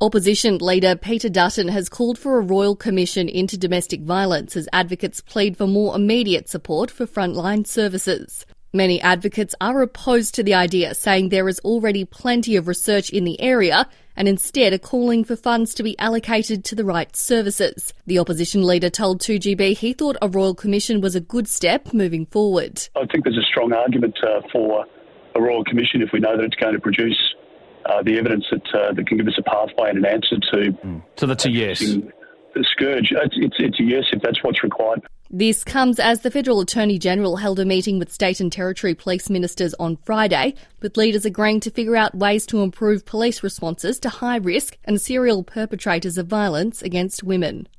Opposition leader Peter Dutton has called for a royal commission into domestic violence as advocates plead for more immediate support for frontline services. Many advocates are opposed to the idea, saying there is already plenty of research in the area and instead are calling for funds to be allocated to the right services. The opposition leader told 2GB he thought a royal commission was a good step moving forward. I think there's a strong argument for a royal commission if we know that it's going to produce the evidence that can give us a pathway and an answer to... So that's a yes. The scourge. It's a yes if that's what's required. This comes as the Federal Attorney-General held a meeting with state and territory police ministers on Friday, with leaders agreeing to figure out ways to improve police responses to high-risk and serial perpetrators of violence against women.